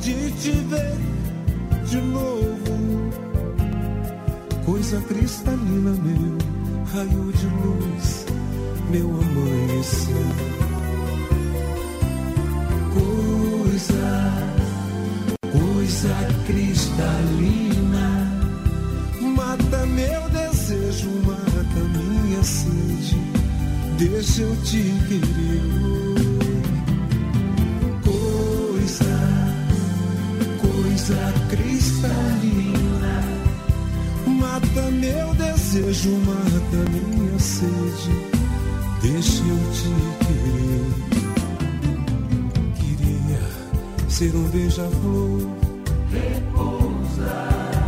de te ver de novo. Coisa cristalina, meu raio de luz, meu amanhecer. Coisa cristalina, mata meu desejo, mata minha sede, deixa eu te querer. Coisa cristalina, mata meu desejo, mata minha sede, deixa eu te querer. Queria ser um beija-flor, repousar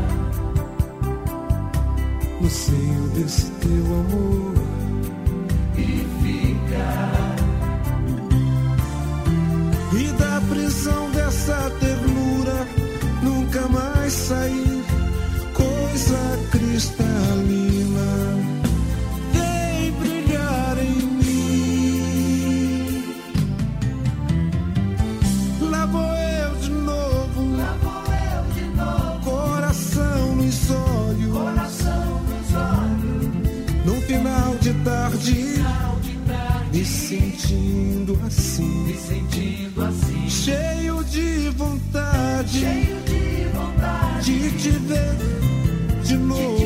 no seio desse teu amor e ficar, e da prisão dessa ternura nunca mais sair. Coisa cristalina, vem brilhar em mim. Lá vou eu de novo, coração nos olhos, num final de tarde, me sentindo assim, cheio de vontade, de te ver de novo.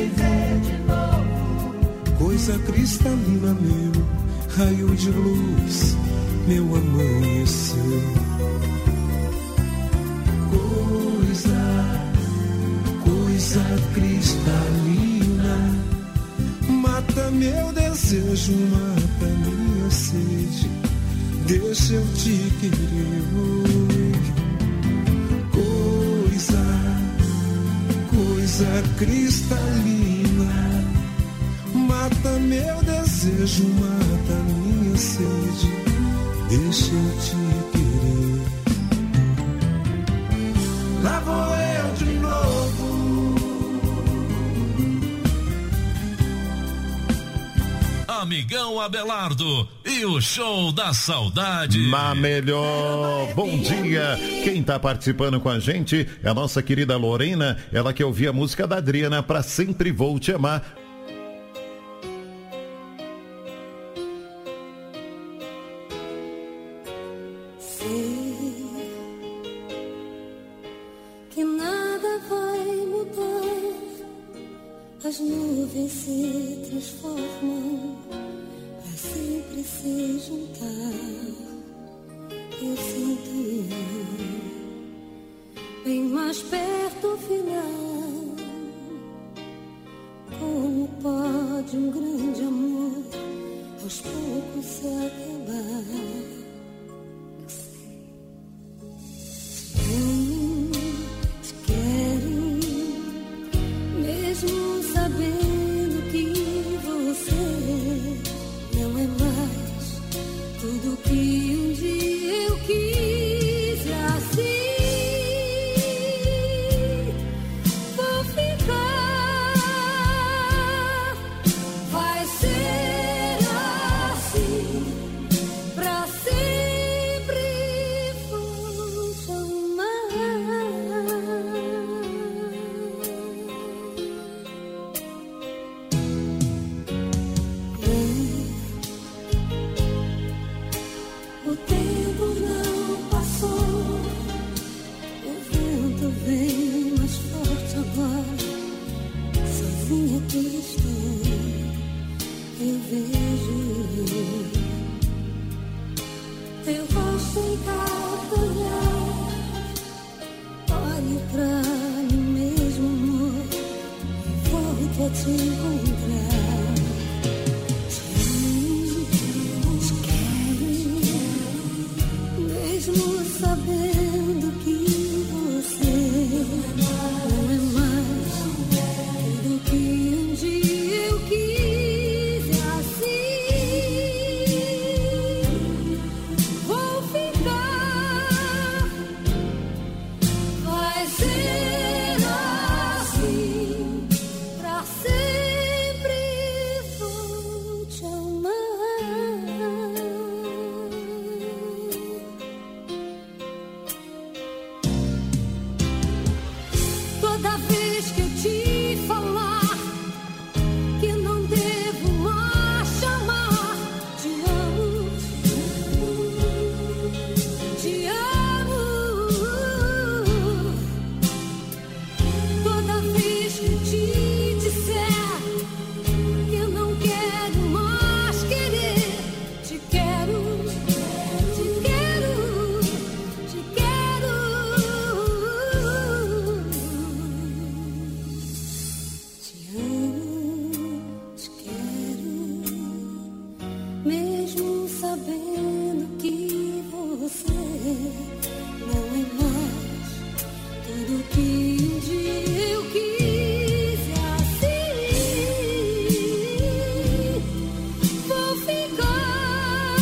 Coisa cristalina, meu raio de luz, meu amanhecer. Coisa cristalina, mata meu desejo, mata minha sede, deixa eu te querer. Coisa cristalina, mata meu desejo, mata minha sede, deixa eu te querer. Lá vou eu de novo. Amigão Abelardo e o show da saudade. Melhor, bom dia. Quem tá participando com a gente é a nossa querida Lorena, ela que ouvia a música da Adriana, Pra Sempre Vou Te Amar. Sei que nada vai mudar, as nuvens se transformam pra sempre se juntar. Eu sinto bem mais perto o final. Como pode um grande amor aos poucos se acabar? Eu sei. Te querem, mesmo sabendo que você não é mais tudo que um dia eu quis. Assim vou ficar, vai ser assim, pra sempre vou te amar. O tempo não passou, o vento vem mais forte agora. Sozinha que estou, eu vejo teu rosto em cada olhar. Olhe pra mim mesmo, amor, e volto a te encontrar. Te quero, mesmo sabendo que você não é mais tudo que um dia eu quis. Assim vou ficar, vai ser assim, pra sempre Toda vez que te disser que eu não quero mais querer, te quero, te quero, te quero. Te amo, te quero, mesmo sabendo que você não é mais tudo que um dia eu quis. Assim vou ficar,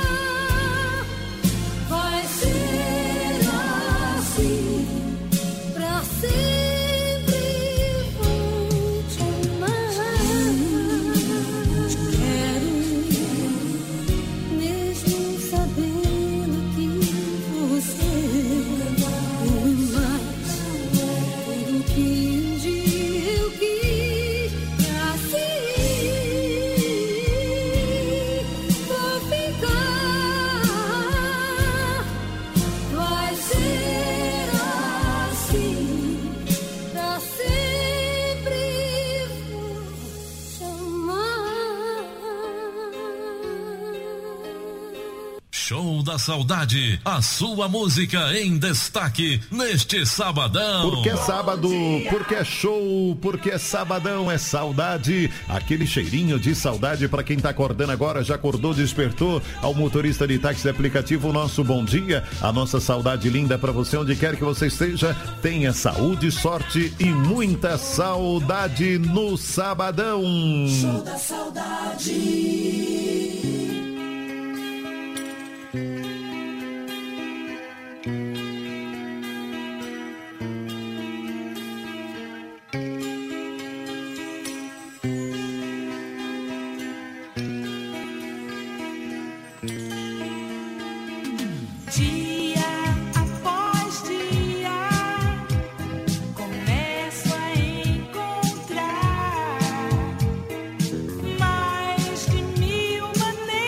vai ser assim pra sempre. Vou te amar, te quero, mesmo sabendo que você não é mais tudo que um dia eu quis. Assim vou ficar, vai ser assim pra sempre. Vou te amar. Show da Saudade, a sua música em destaque neste sabadão. Porque é sábado, porque é show, porque é sabadão, é saudade. Aquele cheirinho de saudade para quem tá acordando agora, já acordou, despertou. Ao motorista de táxi aplicativo, o nosso bom dia. A nossa saudade linda para você, onde quer que você esteja. Tenha saúde, sorte e muita saudade no sabadão. Show da saudade. Dia após dia, começo a encontrar mais de 1000 maneiras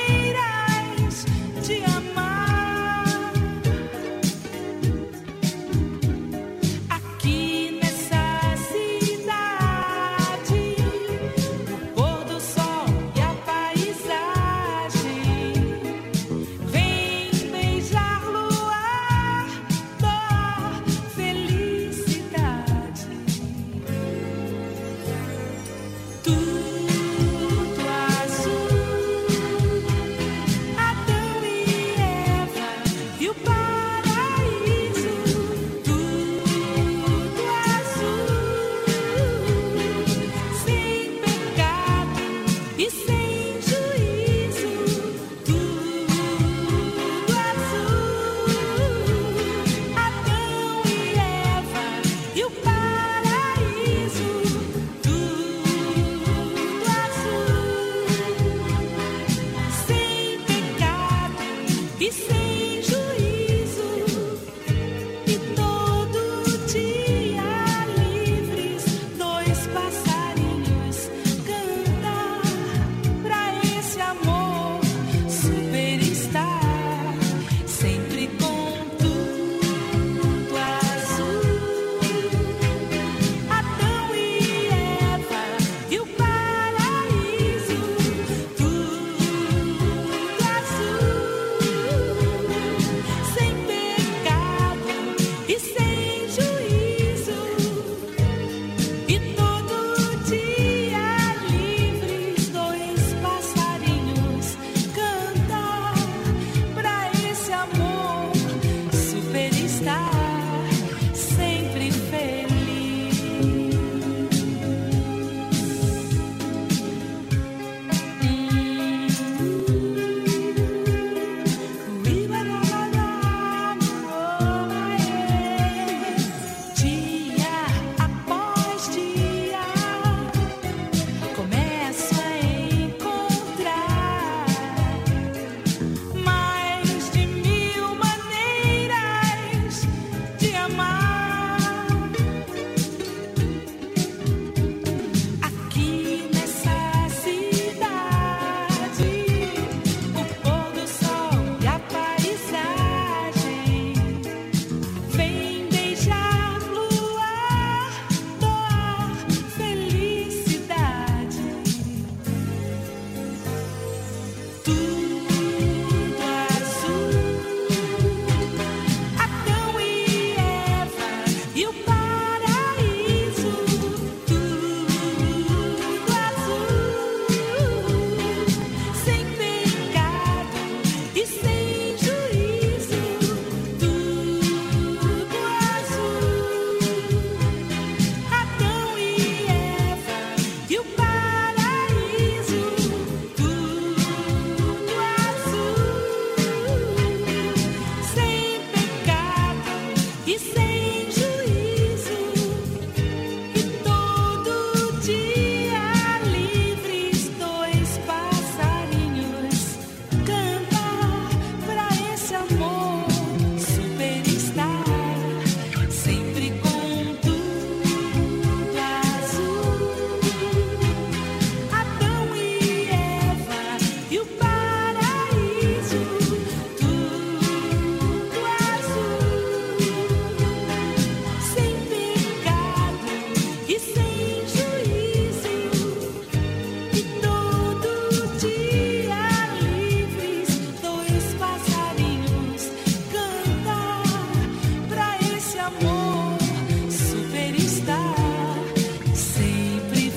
amor, superstar, sempre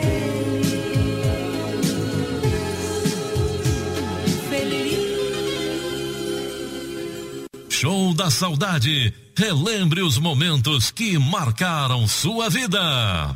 feliz. Show da Saudade. Relembre os momentos que marcaram sua vida.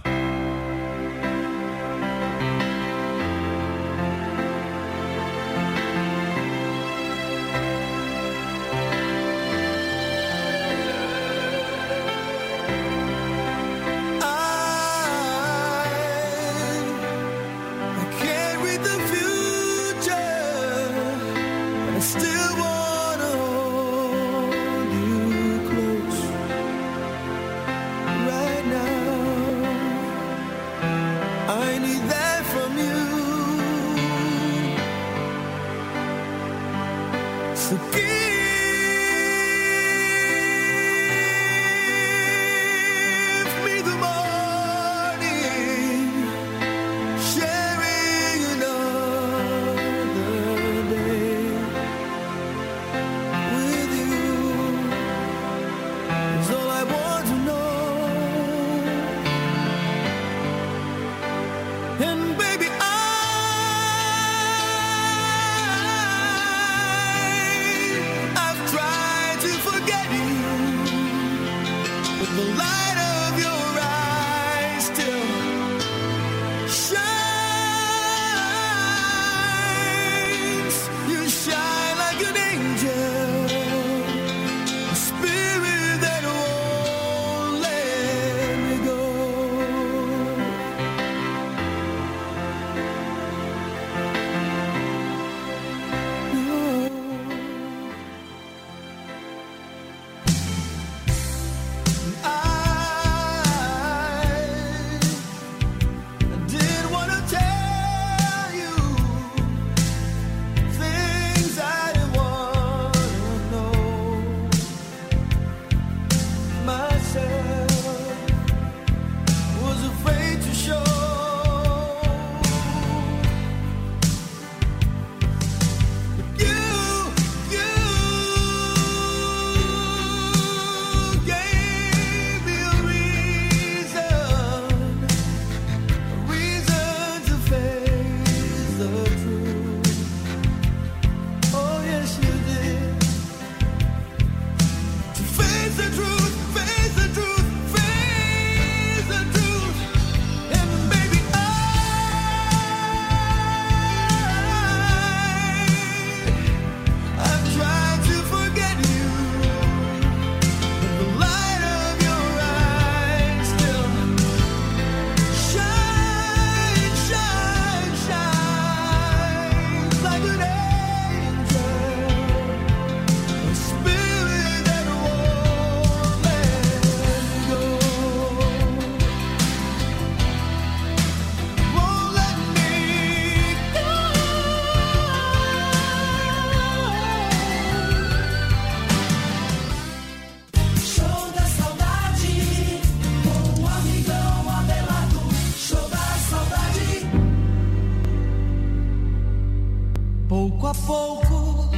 Pouco a pouco,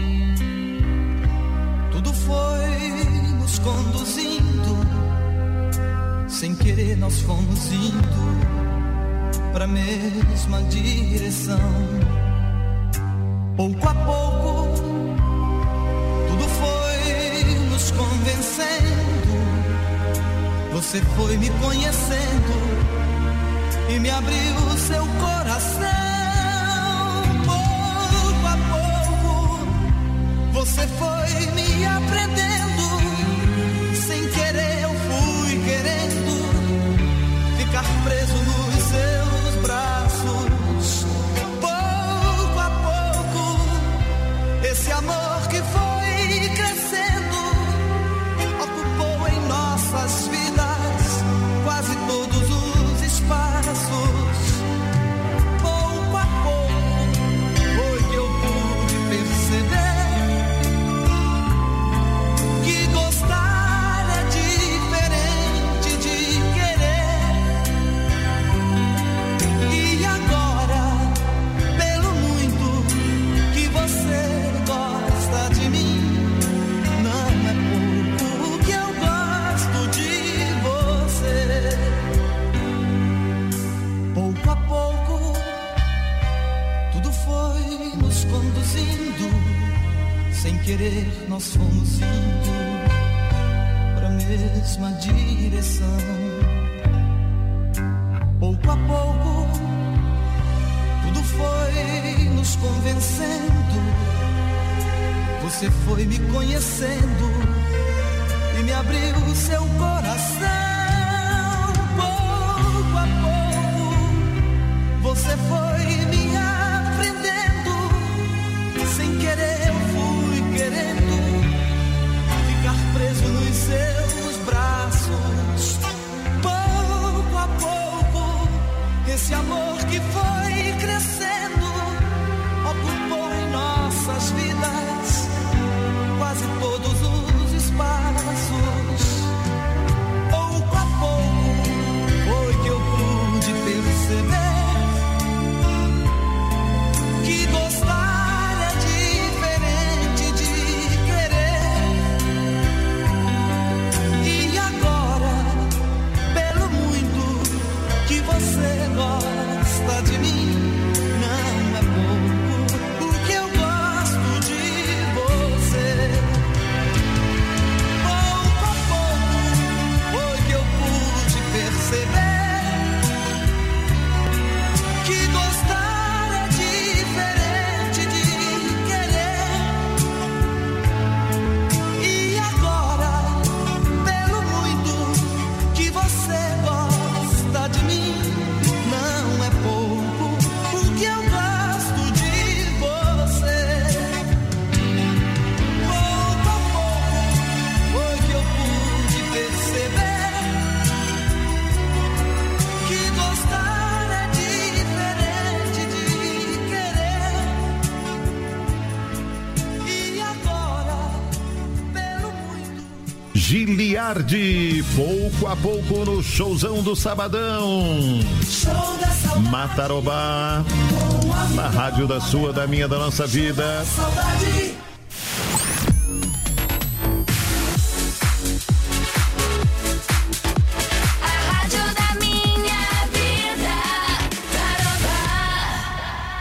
tudo foi nos conduzindo. Sem querer nós fomos indo pra mesma direção. Pouco a pouco, tudo foi nos convencendo. Você foi me conhecendo e me abriu seu coração. Você foi me aprendendo, sem querer eu fui querendo ficar preso nos seus braços. Pouco a pouco, esse amor que foi crescendo ocupou em nossas vidas quase todos os espaços. Pouco a pouco, foi que eu pude perceber querer nós fomos indo pra mesma direção. Pouco a pouco tudo foi nos convencendo. Você foi me conhecendo e me abriu seu coração. Pouco a pouco você foi me aprendendo. Sem querer eu fui querendo ficar preso nos seus braços. Pouco a pouco esse amor que foi crescendo ocupou em nossas vidas quase todos os espaços. Pouco a pouco foi que eu pude perceber que gostar é diferente de querer. E agora, pelo muito que você gosta de mim, não é pouco o que eu gosto de você. Pouco a pouco foi que eu pude perceber que gostar é diferente de querer. E agora, pelo muito que você gosta de mim, não é pouco o que eu gosto de você. Pouco a pouco foi que eu pude perceber que gostar é diferente de querer. E agora, pelo muito. Giliardi, pouco a pouco no showzão do Sabadão. Show da saudade. Matarobá, Com a na rádio da sua, da minha, da nossa vida. saudade. A rádio da minha vida. Tarobá.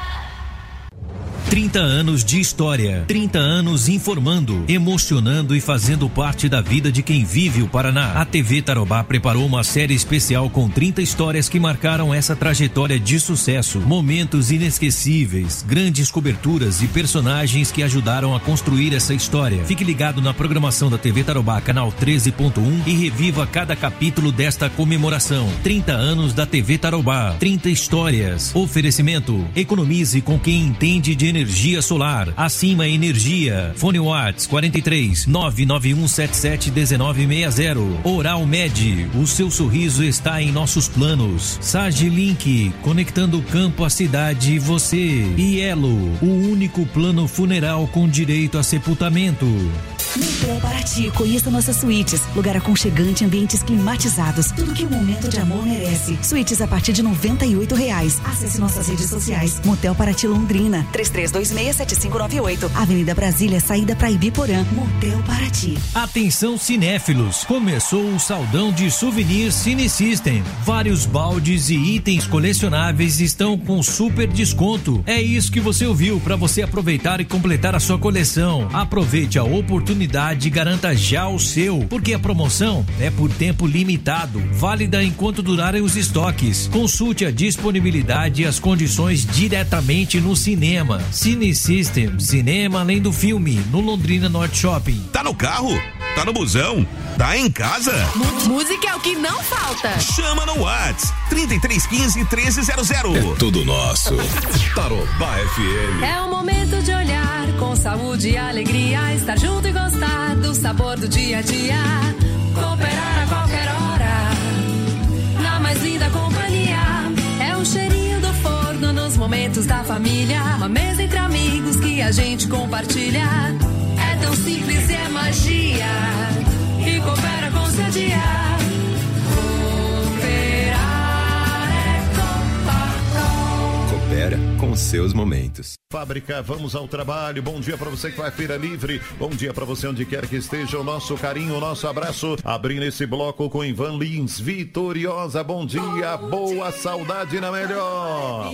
30 anos de história, 30 anos informando, emocionando e fazendo parte da vida de quem vive o Paraná. A TV Tarobá preparou uma série especial com 30 histórias que marcaram essa trajetória de sucesso. Momentos inesquecíveis, grandes coberturas e personagens que ajudaram a construir essa história. Fique ligado na programação da TV Tarobá, canal 13.1 e reviva cada capítulo desta comemoração. 30 anos da TV Tarobá, 30 histórias. Oferecimento: economize com quem entende de energia solar. Acima Energia. Fone Whats 43 99177 1960. Oral Med, o seu sorriso está em nossos planos. Sagilink, conectando o campo à cidade e você. E Elo, o único plano funeral com direito a sepultamento. Motel Paraty, conheça nossas suítes, lugar aconchegante, ambientes climatizados, tudo que um momento de amor merece. Suítes a partir de R$98. Acesse nossas redes sociais. Motel Paraty Londrina, 33267598, Avenida Brasília, saída para Ibiporã. Motel Paraty. Atenção cinéfilos, começou o saldão de souvenirs Cine System. Vários baldes e itens colecionáveis estão com super desconto. É isso que você ouviu, para você aproveitar e completar a sua coleção. Aproveite a oportunidade e garanta já o seu, porque a promoção é por tempo limitado, válida enquanto durarem os estoques. Consulte a disponibilidade e as condições diretamente no cinema. Cine System, cinema além do filme, no Londrina Norte Shopping. Tá no carro? Tá no busão? Tá em casa? Música é o que não falta. Chama no Whats 3315-1300. É tudo nosso. Tarobá FM. É o momento de olhar com saúde e alegria, estar junto e gostar do sabor do dia a dia. Cooperar a qualquer hora, na mais linda companhia. É o cheirinho do forno nos momentos da família. Uma mesa entre amigos que a gente compartilha. É tão simples e é magia. E coopera com seu dia. Cooperar é Copacol. Coopera com seus momentos. Fábrica, vamos ao trabalho. Bom dia para você que vai à Feira Livre. Bom dia para você onde quer que esteja. O nosso carinho, o nosso abraço. Abrindo esse bloco com Ivan Lins, vitoriosa. Bom dia, boa saudade na melhor.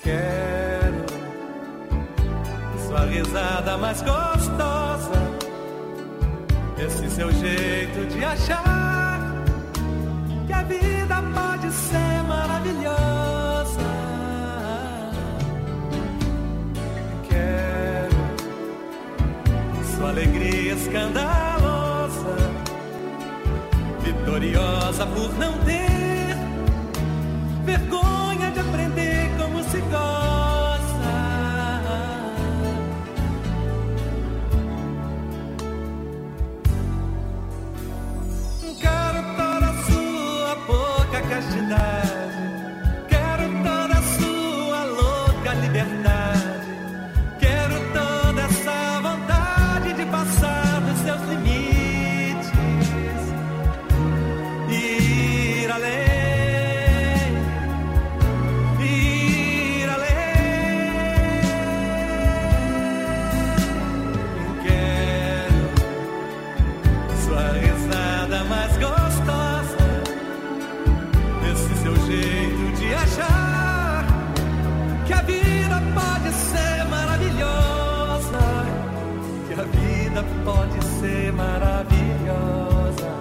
Quero sua risada mais gostosa, esse seu jeito de achar que a vida pode ser maravilhosa. Quero sua alegria escandalosa, vitoriosa por não ter vergonha de aprender como se goza. Quero toda a sua pouca castidade, quero toda a sua louca liberdade, quero toda essa vontade de passar dos seus limites e ir além. Achar que a vida pode ser maravilhosa, que a vida pode ser maravilhosa.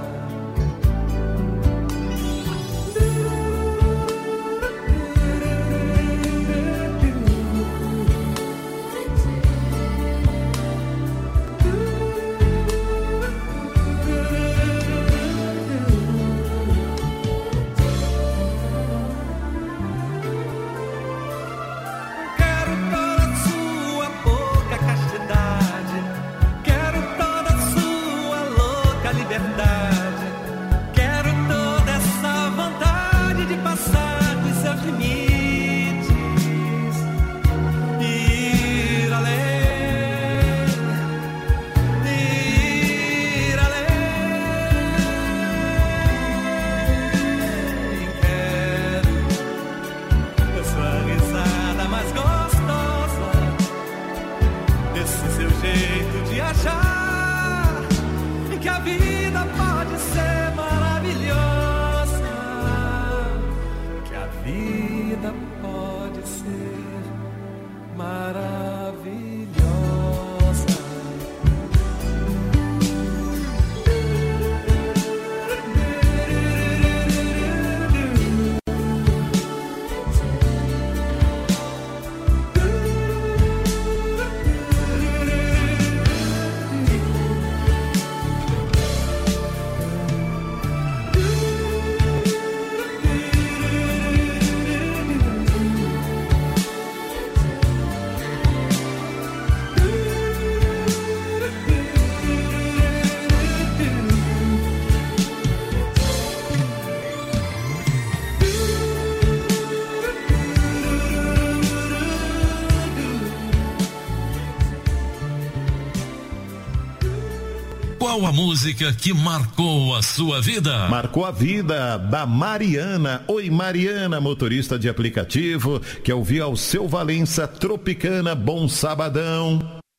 Qual a música que marcou a sua vida? Marcou a vida da Mariana. Oi, Mariana, motorista de aplicativo, que ouvir ao Seu Valença Tropicana. Bom sabadão.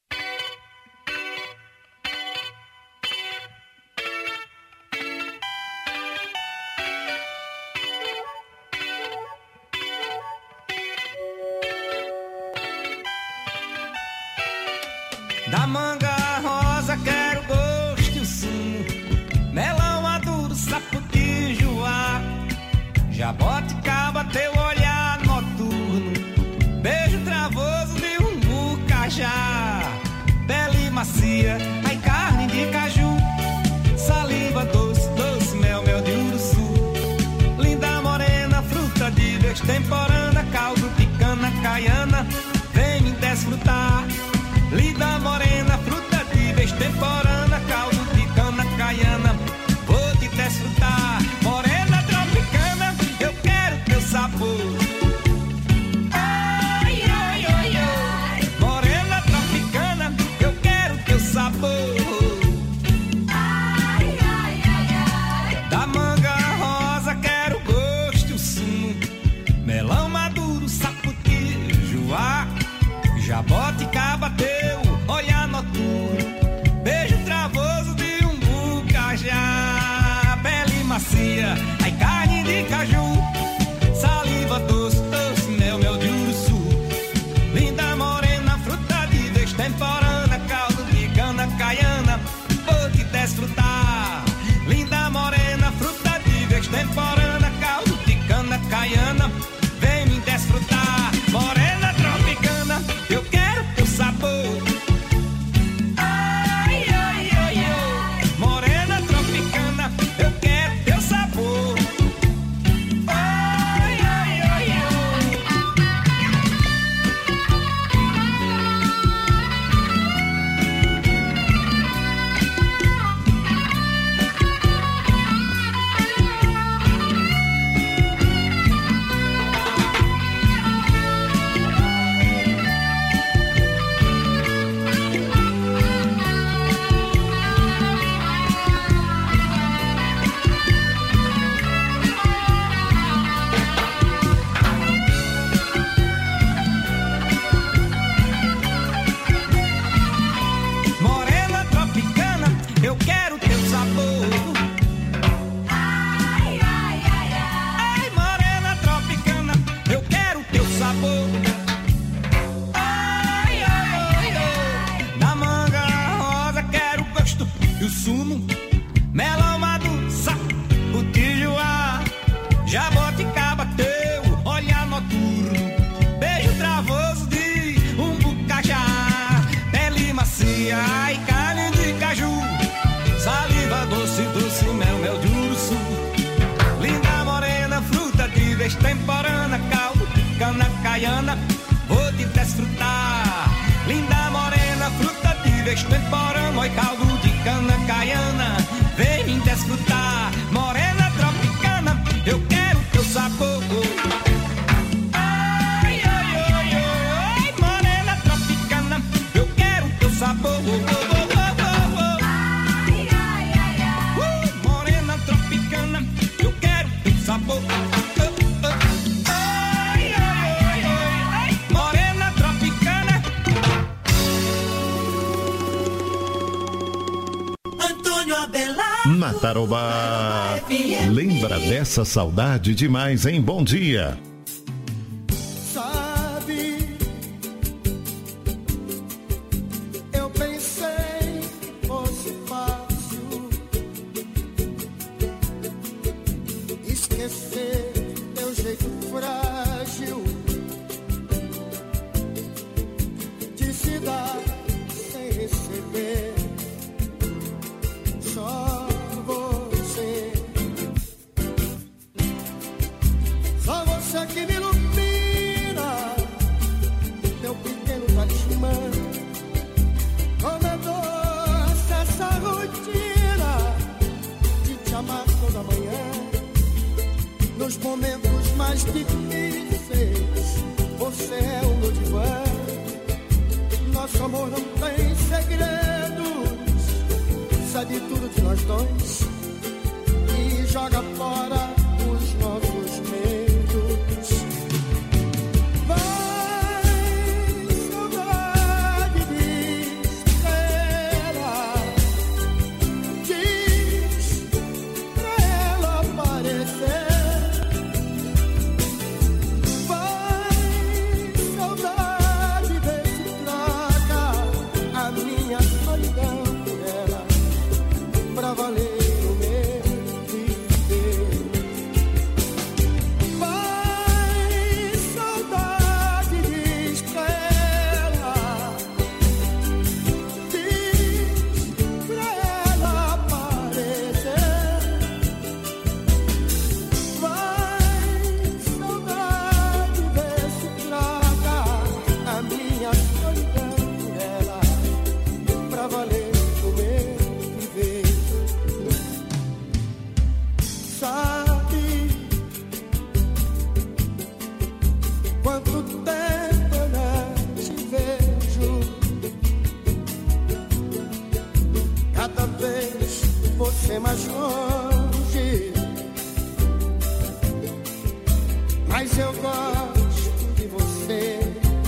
Da manga rosa quero gosto e o sumo, melão maduro, sapoti, joá, jaboticaba, teu olhar noturno, beijo travoso de um cajá, pele macia, ai carne de caju, saliva doce, doce, mel, mel de uruçu, linda morena, fruta de extemporânea, caldo de cana caiana, vem me desfrutar. Linda morena, fruta de extemporânea, caldo de cana caiana, vou te desfrutar. Morena tropicana, eu quero teu sabor. Ai, ai, ai, ai. Morena tropicana, eu quero teu sabor. Ai, ai, ai, ai. Da manga rosa quero gosto e o sumo, melão sabor. Ai, ai, ai, ai. Da manga rosa quero o gosto e o sumo. Melão maduro, o tijuá. Jaboticaba teu olhar noturno. Beijo travoso de umbucajá. Pele macia e carne de caju. Saliva doce, doce, mel, mel de urso. Linda morena, fruta de vez temporana. Caldo, cana caiana, vou te desfrutar. Linda morena, fruta de vez temporana. Oi, caldo de cana caiana, vem me desfrutar. Morena tropicana, eu quero teu sabor. Ai, ai, ai, ai, morena tropicana, eu quero teu sabor. Morena tropicana, eu quero teu sabor. Ai, ai, ai, ai, morena tropicana. Antônio Abelardo. Na Tarobá. Lembra dessa saudade demais, hein? Bom dia. Sabe, eu pensei que fosse fácil esquecer teu jeito frágil de se dar sem receber. Só você que me ilumina, teu pequeno talismã. Como é doce essa rotina de te amar toda manhã. Nos momentos mais difíceis, você é o meu divã. Nosso amor não tem segredos, sabe tudo de nós dois e joga fora os nossos medos. Mais longe, mas eu gosto de você,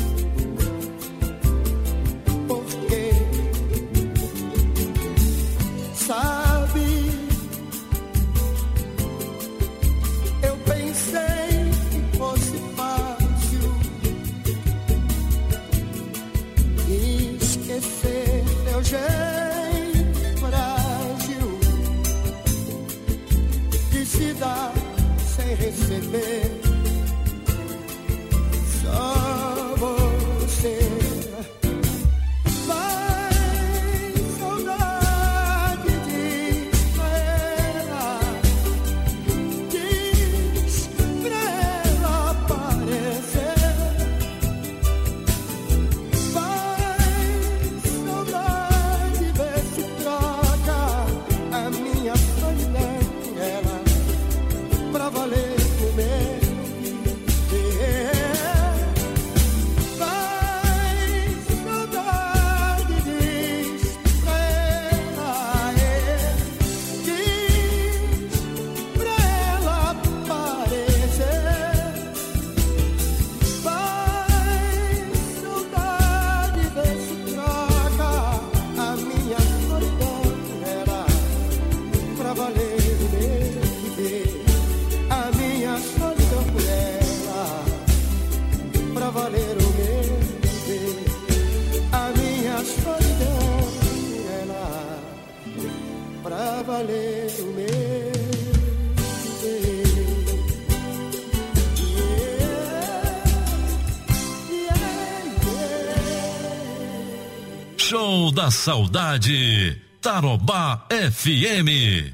porque sabe, eu pensei que fosse fácil esquecer teu jeito se dá sem receber. Show da Saudade, Tarobá FM.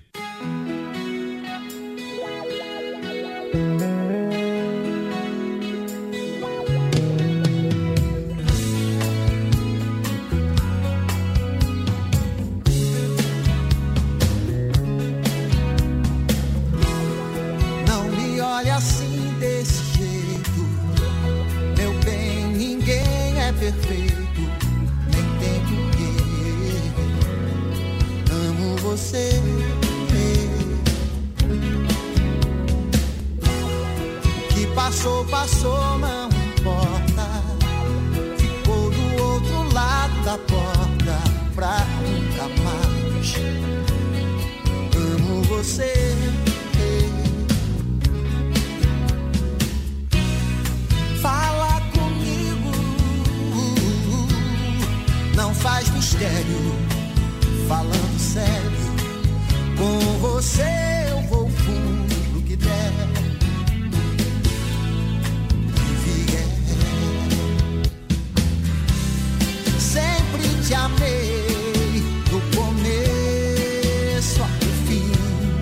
Não me olhe assim desse jeito, meu bem, ninguém é perfeito, nem tem porquê. Amo você. Que passou, passou, não importa. Ficou do outro lado da porta pra nunca mais. Amo você. Fala comigo, não faz mistério, falando sério. Com você eu vou fundo que der. Que vier. Sempre te amei, do começo ao fim.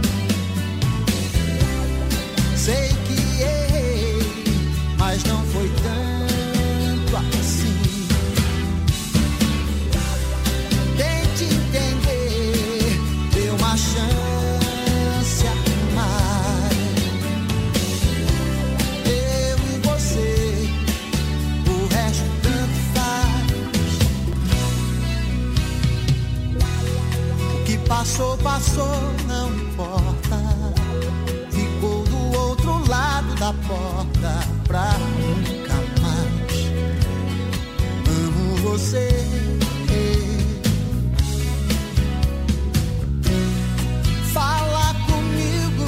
Sei que errei, mas não foi tanto assim. Tente entender, dê uma chance a mais. Eu e você, o resto tanto faz. O que passou, passou, não importa. Ficou do outro lado da porta pra nunca mais. Amo você. Fala comigo,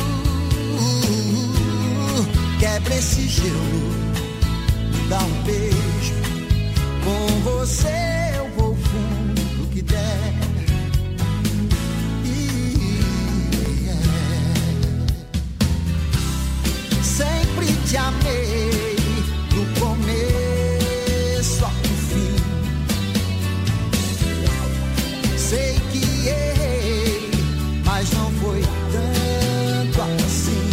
quebra esse gelo, dá um beijo. Com você eu vou fundo que der. Sempre te amei, do começo ao fim. Sei que errei, mas não foi tanto assim.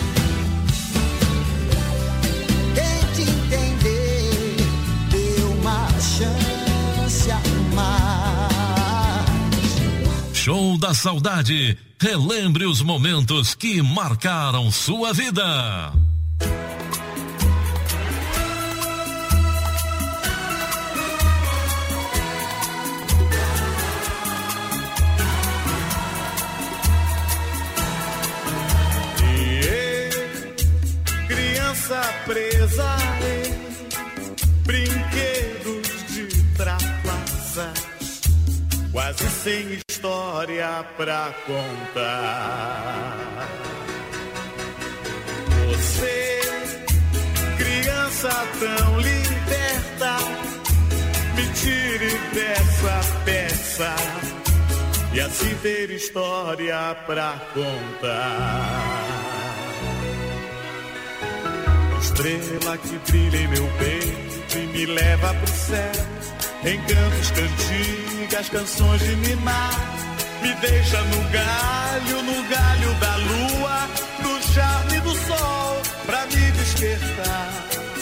Tente entender, dê uma chance a mais. Show da Saudade. Relembre os momentos que marcaram sua vida. Criança presa em brinquedos de trapaça, quase sem história pra contar. Você, criança tão liberta, me tire dessa peça e assim ter história pra contar. Estrela que brilha em meu peito e me leva pro céu, encantos, cantigas, canções de ninar. Me deixa no galho da lua, no charme do sol, pra me despertar.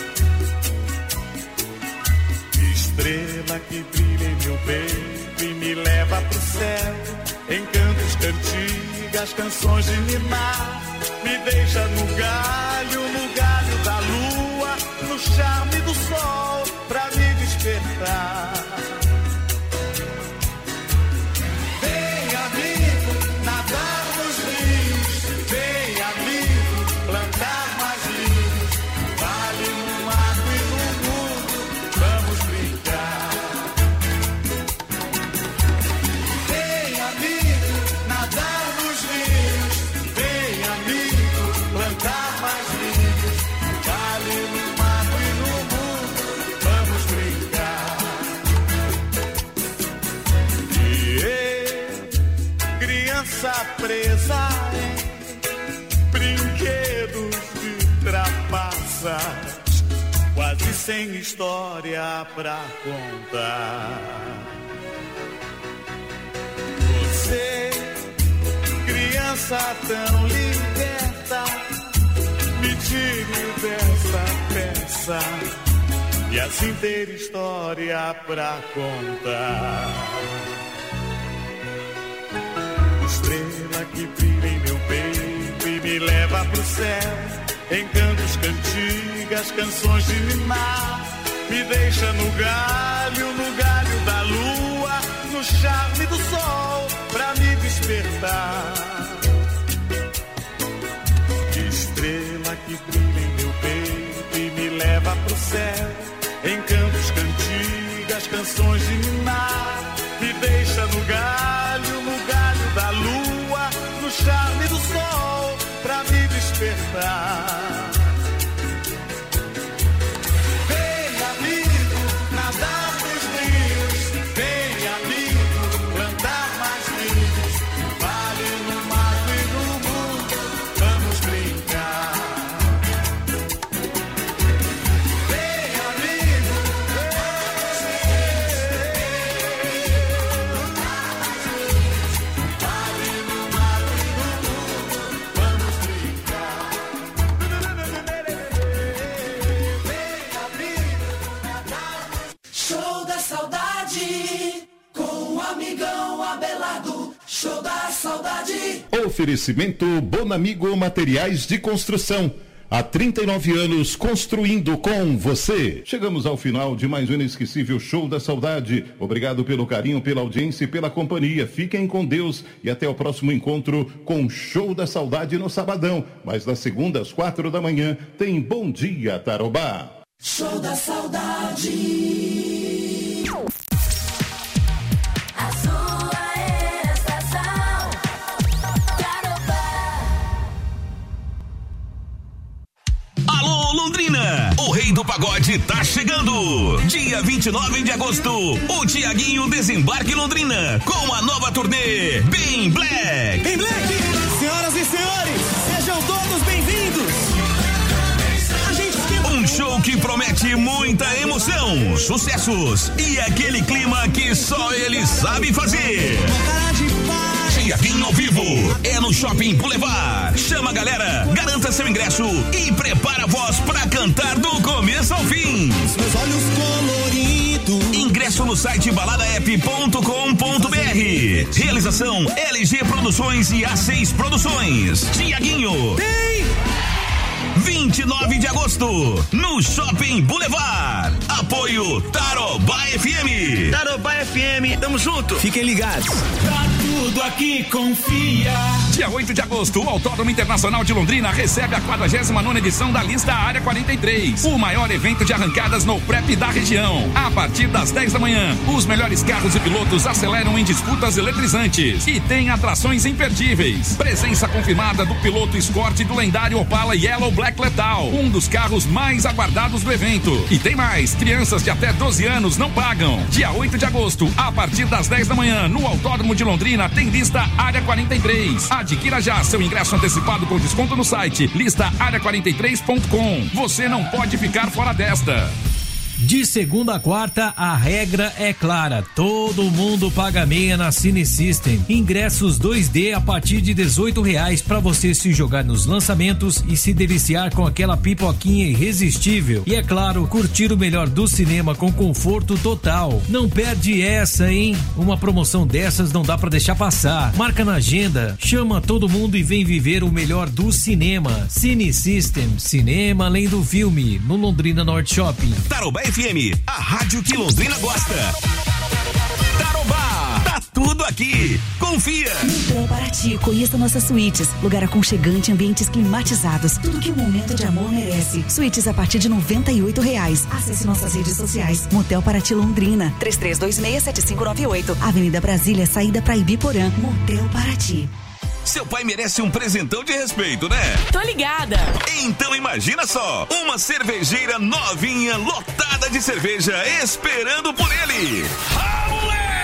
Estrela que brilha em meu peito e me leva pro céu, encantos, cantigas, canções de ninar. Me deixa no galho da lua, no charme do sol, pra me despertar. Vem, amigo, nadar nos rios. Vem, amigo, plantar mais livros. Vale no mato e no mundo, vamos brincar. Vem, amigo, nadar nos rios. Vem, amigo, plantar mais livros. Vale no mato e no mundo, vamos brincar. E eu, criança presa em brinquedos de trapaças, quase sem história pra contar. criança tão liberta, me tire dessa peça e assim ter história pra contar. Estrela que brilha em meu peito e me leva pro céu, em cantos, cantigas, canções de mimar, me deixa no galho da lua, no charme do sol, pra me despertar. Estrela que brilha em meu peito e me leva pro céu, em cantos, cantigas, canções de mimar, me deixa no galho da lua, no charme do sol, pra me despertar. Vem, amigo, nadar nos rios, vem, amigo, plantar mais livros, no vale, no mato e no mundo, vamos brincar. Vem, amigo, Show da saudade, com o amigão Abelardo. Show da saudade. Oferecimento Bonamigo Materiais de Construção. Há 39 anos construindo com você. Chegamos ao final de mais um inesquecível Show da Saudade. Obrigado pelo carinho, pela audiência e pela companhia. Fiquem com Deus e até o próximo encontro com Show da Saudade no sabadão. Mas das segundas, 4 da manhã, tem Bom Dia Tarobá. Show da saudade. A sua estação Tarobá. Alô, Londrina! O Rei do Pagode tá chegando! Dia 29 de agosto, o Tiaguinho desembarca em Londrina com a nova turnê Bem Black. Bem Black! Senhoras e senhores, sejam todos bem-vindos! Um show que promete muita emoção, sucessos e aquele clima que só ele sabe fazer. Tiaguinho ao vivo é no Shopping Boulevard. Chama a galera, garanta seu ingresso e prepara a voz pra cantar do começo ao fim. Meus olhos coloridos. Ingresso no site baladaep.com.br. Realização LG Produções e A6 Produções. Tiaguinho. 29 de agosto, no Shopping Boulevard. Apoio Tarobá FM. Tarobá FM, tamo junto. Fiquem ligados. Tá tudo aqui, confia. Dia 8 de agosto, o Autódromo Internacional de Londrina recebe a 49ª edição da lista Área 43. O maior evento de arrancadas no prep da região. A partir das 10 da manhã, os melhores carros e pilotos aceleram em disputas eletrizantes. E tem atrações imperdíveis. Presença confirmada do piloto Escort do lendário Opala Yellow Black Letal, um dos carros mais aguardados do evento. E tem mais, crianças de até 12 anos não pagam. Dia 8 de agosto, a partir das 10 da manhã, no Autódromo de Londrina, tem lista Área 43. Adquira já seu ingresso antecipado com desconto no site listaarea43.com. Você não pode ficar fora desta. De segunda a quarta, a regra é clara. Todo mundo paga meia na Cine System. Ingressos 2D a partir de R$18 para você se jogar nos lançamentos e se deliciar com aquela pipoquinha irresistível. E é claro, curtir o melhor do cinema com conforto total. Não perde essa, hein? Uma promoção dessas não dá para deixar passar. Marca na agenda, chama todo mundo e vem viver o melhor do cinema. Cine System, cinema além do filme, no Londrina Norte Shopping. Tarobá FM, a rádio que Londrina gosta. Tarobá, tá tudo aqui. Confia. Motel Paraty, conheça nossas suítes. Lugar aconchegante, ambientes climatizados. Tudo que um momento de amor merece. Suítes a partir de R$98. Acesse nossas redes sociais. Motel Paraty Londrina, 33267598. Avenida Brasília, saída pra Ibiporã. Motel Paraty. Seu pai merece um presentão de respeito, né? Tô ligada. Então imagina só, uma cervejeira novinha, lotada de cerveja, esperando por ele. Ah, moleque!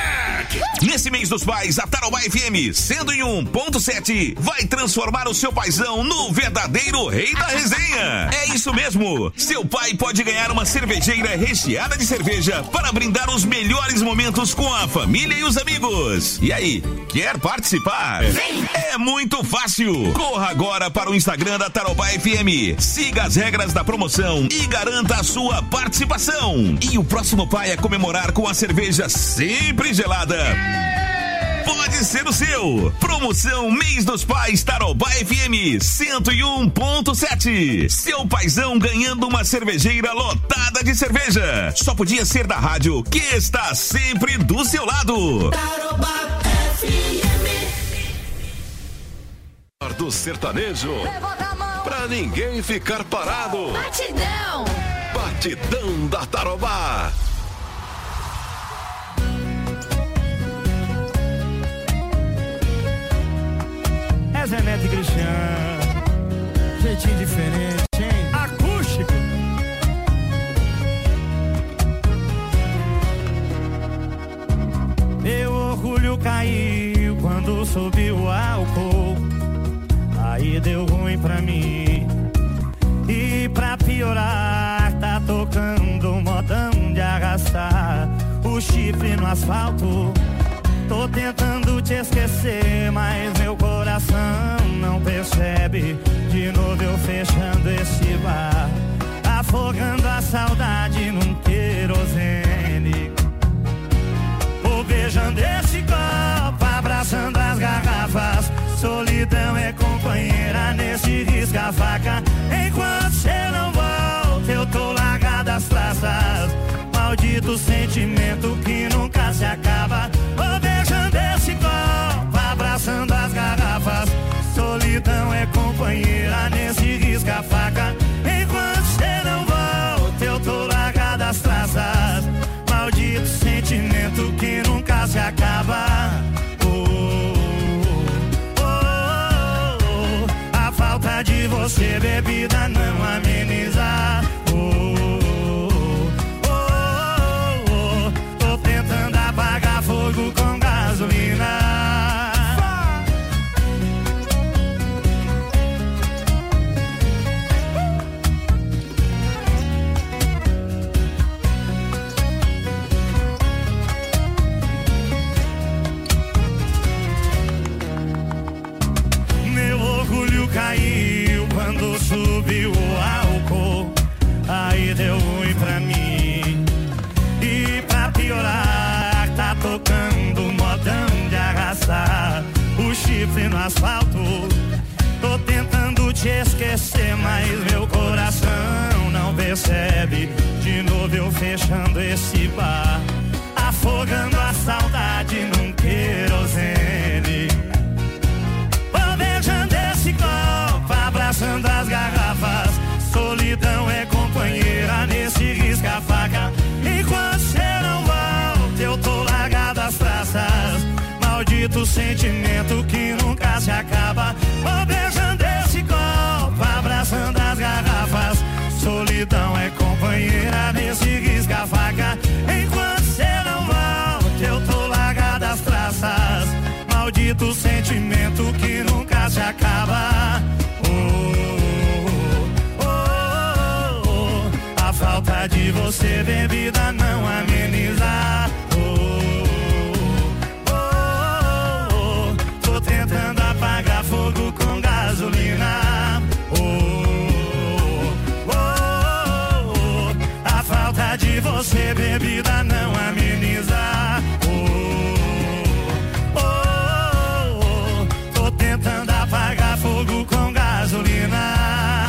Nesse mês dos pais, a Tarobá FM 101.7 vai transformar o seu paizão no verdadeiro rei da resenha. É isso mesmo. Seu pai pode ganhar uma cervejeira recheada de cerveja para brindar os melhores momentos com a família e os amigos. E aí, quer participar? É muito fácil. Corra agora para o Instagram da Tarobá FM. Siga as regras da promoção e garanta a sua participação. E o próximo pai a comemorar com a cerveja sempre gelada pode ser o seu. Promoção Mês dos Pais Tarobá FM 101.7. Seu paizão ganhando uma cervejeira lotada de cerveja. Só podia ser da rádio que está sempre do seu lado. Tarobá FM. Do sertanejo. Pra ninguém ficar parado. Batidão. Batidão da Tarobá. É Zé Neto e Cristiano, jeitinho diferente, hein? Acústico. Meu orgulho caiu quando subiu o álcool. Aí deu ruim pra mim. E pra piorar, tá tocando um modão de arrastar o chifre no asfalto. Tô tentando te esquecer, mas meu coração não percebe. De novo eu fechando esse bar, afogando a saudade num querosene. Vou beijando esse copo, abraçando as garrafas. Solidão é companheira nesse risca-faca. Enquanto cê não volta, eu tô largado às traças. Maldito sentimento que nunca se acaba. Vou beijando esse copo, abraçando as garrafas. Solidão é companheira nesse risca-faca. Enquanto cê não volta, eu tô largado às traças. Maldito sentimento que nunca se acaba. A falta de você, bebida, não ameniza. Tô tentando apagar fogo com gasolina. Meu orgulho caiu quando subiu o álcool. Aí deu ruim pra mim. E pra piorar, tá tocando um modão de arrastar o chifre no asfalto. Tô tentando te esquecer, mas meu coração não percebe. De novo eu fechando esse bar, afogando a saudade num querosene. Vou beijando esse copo, abraçando as garrafas. Solidão é companheira nesse risca-faca. Enquanto cê não volta, eu tô largado às traças. Maldito sentimento que nunca se acaba. Vou beijando esse copo, abraçando as garrafas. Solidão é companheira nesse risca-faca. Enquanto cê não volta, eu tô largado às traças. Maldito sentimento que nunca se acaba. A falta de você, bebida, não ameniza. Tô tentando apagar fogo com gasolina. A falta de você, bebida, não ameniza. Tô tentando apagar fogo com gasolina.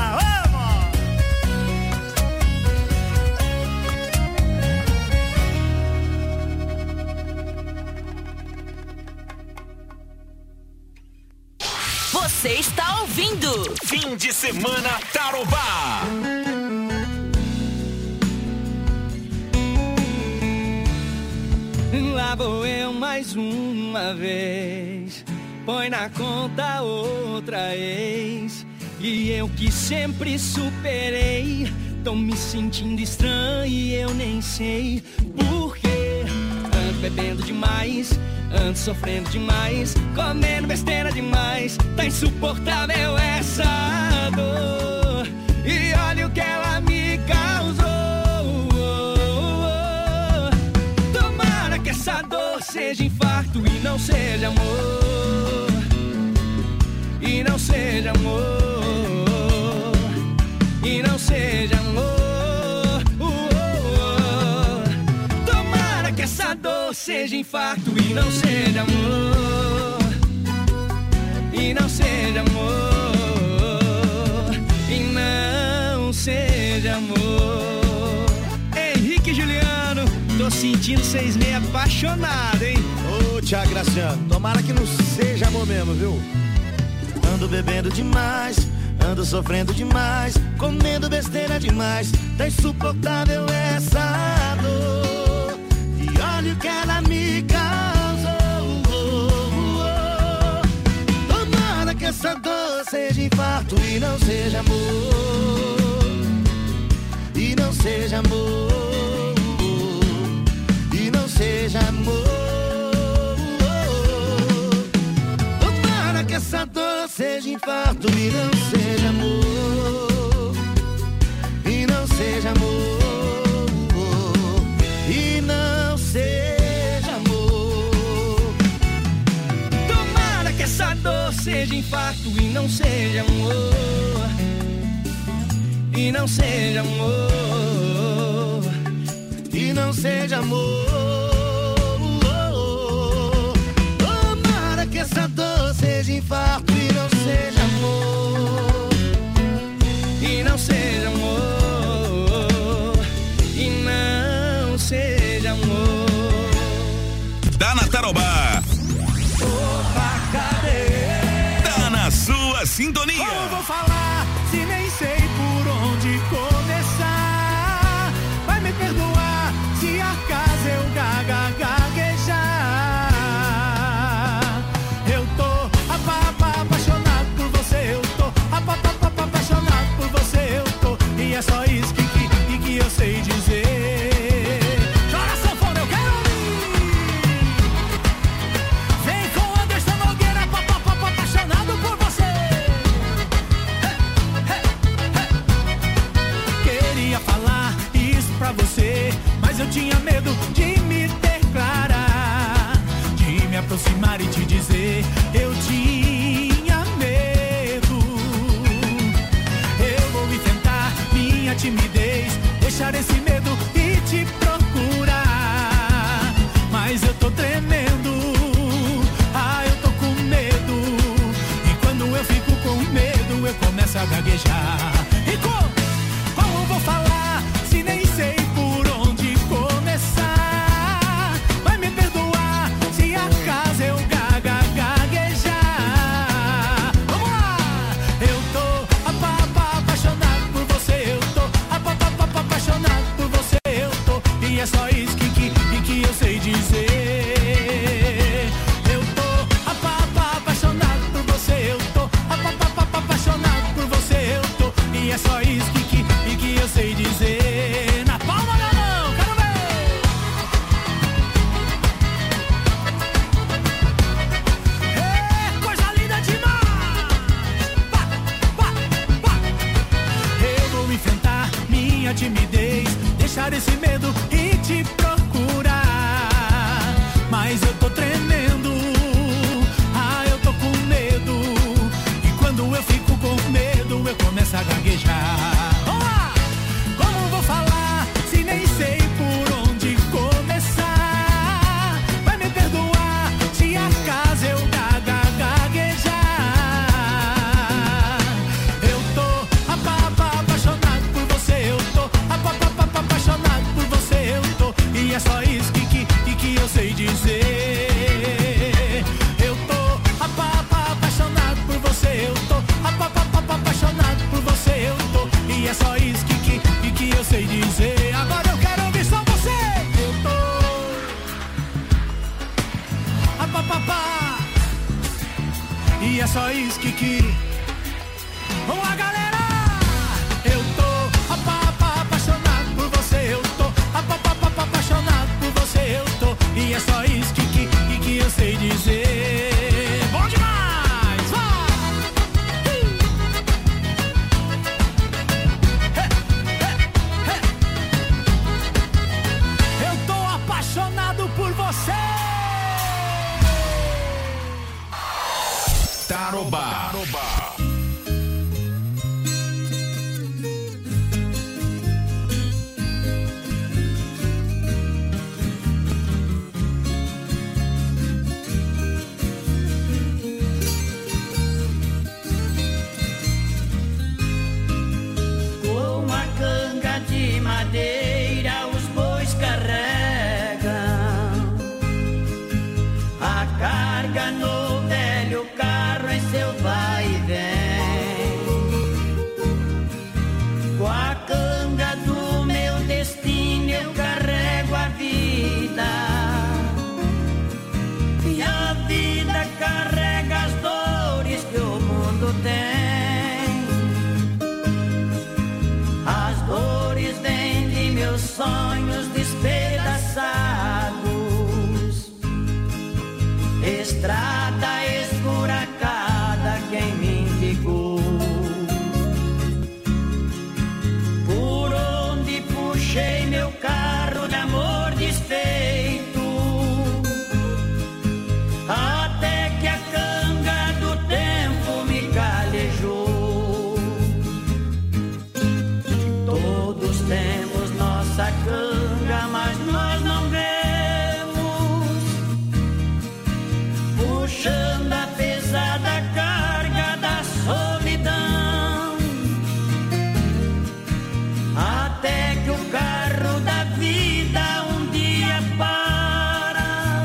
Você está ouvindo Fim de Semana Tarobá. Lá vou eu mais uma vez, põe na conta outra ex. E eu que sempre superei, tô me sentindo estranho e eu nem sei por quê. bebendo demais, ando sofrendo demais, comendo besteira demais. Tá insuportável essa dor, e olha o que ela me causou. Tomara que essa dor seja infarto e não seja amor, e não seja amor, e não seja amor. Tomara que essa dor seja infarto e não seja amor, e não seja amor, e não seja amor. Henrique e Juliano, tô sentindo vocês meio apaixonados, hein? Ô, Thiago Graciano, tomara que não seja amor mesmo, viu? Ando bebendo demais, ando sofrendo demais, comendo besteira demais. Tá insuportável essa dor, e olha o que ela me causou. Tomara que essa dor seja infarto e não seja amor, e não seja amor, e não seja amor. Tomara que essa dor seja infarto e não seja amor, e não seja amor, e não seja amor. Tomara que essa dor seja infarto e não seja amor, e não seja amor, e não seja amor. Tomara que essa dor seja infarto e não seja amor, e não seja amor, e não seja amor. Tá na Tarobá. Opa, cadê? Tá na sua sintonia. Como vou falar se nem sei por onde começar? Vai me perdoar se acaso eu gaguejar. Eu tô apaixonado por você, eu tô apaixonado por você, eu tô. E é só isso que eu sei dizer. Chora sanfona, eu quero ouvir. Vem com Anderson Nogueira, apaixonado por você. Queria falar isso pra você, mas eu tinha medo de me declarar, de me aproximar e te dizer. Eu tinha medo. Eu vou enfrentar minha timidez, deixar esse medo e te procurar. Mas eu tô tremendo, eu tô com medo. E quando eu fico com medo, eu começo a gaguejar. E como vou falar se nem sei por onde começar? Vai me perdoar se acaso eu gaguejar. Vamos lá! Eu tô apaixonado por você, eu tô apaixonado por você, eu tô. E é só isso que eu sei dizer. Eu tô apaixonado por você, eu tô apaixonado por você, eu tô. E é só isso que eu sei dizer. Na palma da mão, quero ver! Coisa linda demais! Eu vou enfrentar minha timidez, deixar esse medo e te procurar. Mas eu tô tremendo, eu tô com medo. E quando eu fico com medo, eu começo a gaguejar. Vamos lá! Como vou falar se nem sei por onde começar? Vai me perdoar se acaso eu gaguejar. Eu tô apaixonado por você, eu tô apaixonado por você, eu tô. E é só isso que eu sei dizer. Eu tô apaixonado por você, eu tô apaixonado por você, eu tô. E é só isso que eu sei dizer. Agora eu quero ouvir só você. Eu tô e é só isso que vamos lá, galera. Eu tô apaixonado por você, eu tô apaixonado por você, eu tô. E é só sonhos despedaçados, estrada esburacada quem me indicou, por onde puxei meu carro de amor desfeito, até que a canga do tempo me calejou. Todos temos nossa canga, mas nós não vemos, puxando a pesada carga da solidão, até que o carro da vida um dia para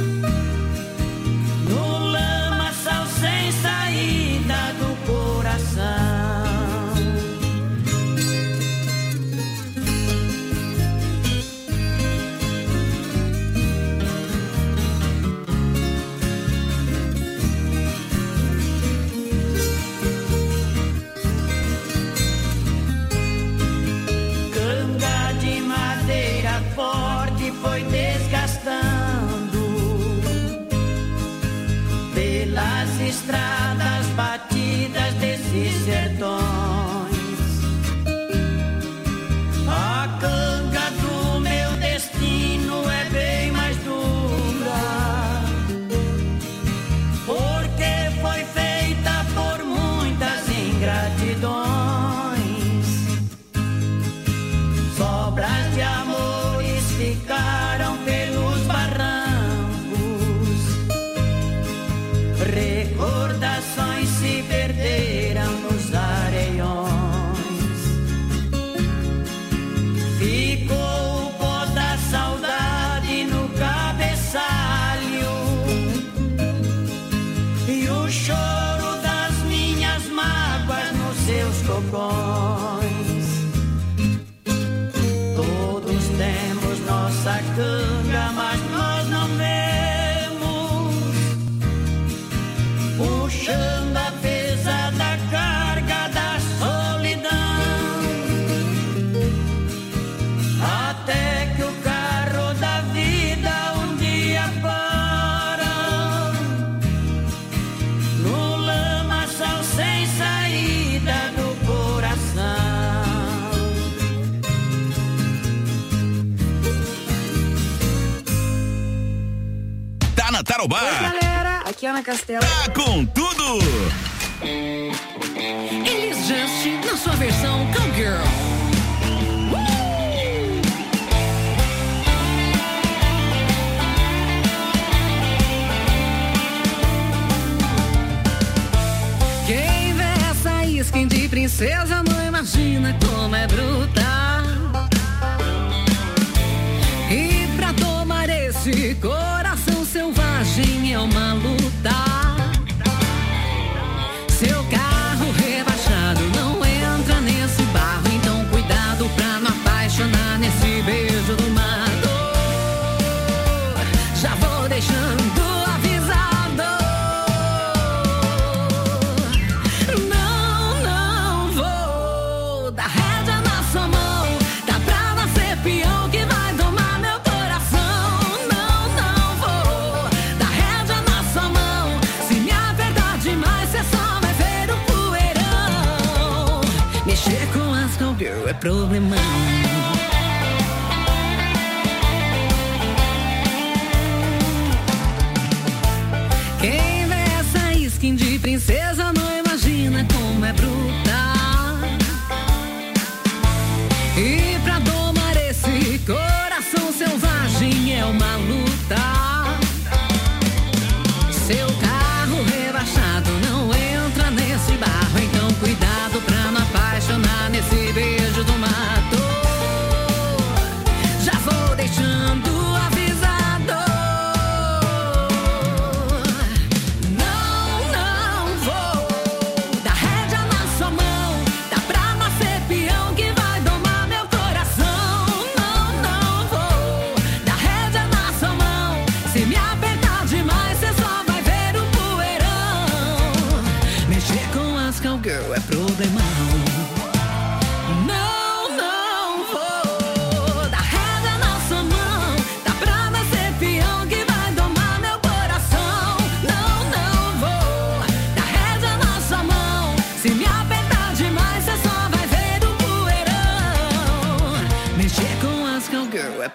no lamaçal sem saída do coração. Canga de madeira forte foi desgastando pelas estradas batidas desses sertões. A canga do meu destino é bem mais dura, porque foi feita por muitas ingratidões. Sobras de amores ficaram pelos barrancos, recordações se perderam nos areiões. Ficou o pó da saudade no cabeçalho e o choro das minhas mágoas nos seus cocões. Todos temos nossa canga, mas nós não vemos, puxando a pesada carga da solidão, até que o carro da vida um dia para no lamaçal sem saída do coração. Tá na Tarobá. Oi, galera, aqui é Ana Castela. Tá com tudo. Elis Just na sua versão Cowgirl. Quem vê essa skin de princesa não imagina como é bruta. E pra tomar esse coração selvagem é uma luta. Seu carro rebaixado não entra nesse barro, então cuidado pra não apaixonar nesse beijo do mato. Já vou deixando avisado. Não vou dar rédea na sua mão. Tá pra nascer peão que vai domar meu coração. Não vou dar rédea na sua mão. Se me apertar demais, cê só vai ver o poeirão. Mexer com as cowgirl é problemão. Quem vê essa skin de princesa não imagina como é bruta. E pra domar esse coração selvagem é uma luta. Seu carro rebaixado não entra nesse barro, então cuidado pra não apaixonar nesse beijo do mato. Já vou deixando avisado. Não vou dar rédea na sua mão. Dá pra nascer peão que vai domar meu coração. Não vou dar rédea na sua mão. Se me apertar demais, cê só vai ver o girl.